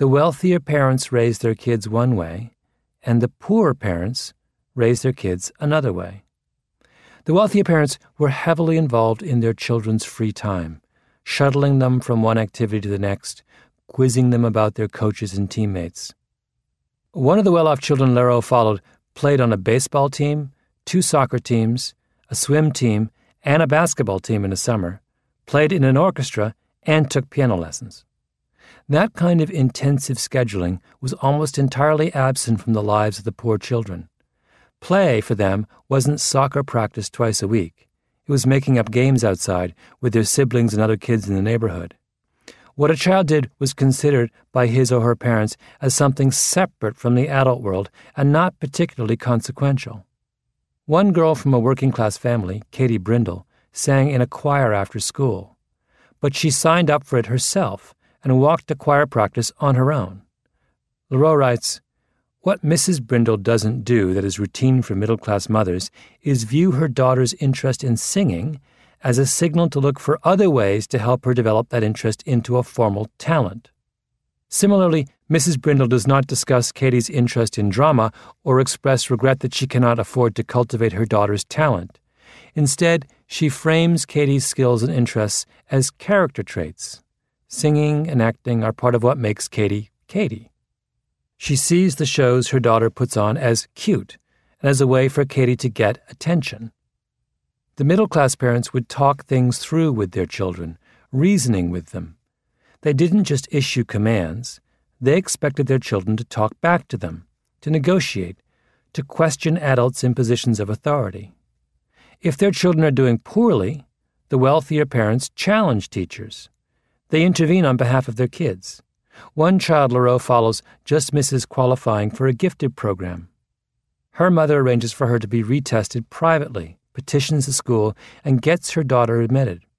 The wealthier parents raise their kids one way, and the poorer parents raise their kids another way. The wealthier parents were heavily involved in their children's free time, shuttling them from one activity to the next, quizzing them about their coaches and teammates. One of the well-off children Leroux followed played on a baseball team, 2 soccer teams, a swim team, and a basketball team in the summer, played in an orchestra, and took piano lessons. That kind of intensive scheduling was almost entirely absent from the lives of the poor children. Play, for them, wasn't soccer practice twice a week. It was making up games outside with their siblings and other kids in the neighborhood. What a child did was considered by his or her parents as something separate from the adult world and not particularly consequential. One girl from a working-class family, Katie Brindle, sang in a choir after school, but she signed up for it herself and walked to choir practice on her own. Leroux writes, "What Mrs. Brindle doesn't do that is routine for middle-class mothers is view her daughter's interest in singing as a signal to look for other ways to help her develop that interest into a formal talent. Similarly, Mrs. Brindle does not discuss Katie's interest in drama or express regret that she cannot afford to cultivate her daughter's talent. Instead, she frames Katie's skills and interests as character traits. Singing and acting are part of what makes Katie, Katie. She sees the shows her daughter puts on as cute and as a way for Katie to get attention." The middle-class parents would talk things through with their children, reasoning with them. They didn't just issue commands. They expected their children to talk back to them, to negotiate, to question adults in positions of authority. If their children are doing poorly, the wealthier parents challenge teachers. They intervene on behalf of their kids. One child Leroux follows just misses qualifying for a gifted program. Her mother arranges for her to be retested privately, petitions the school, and gets her daughter admitted.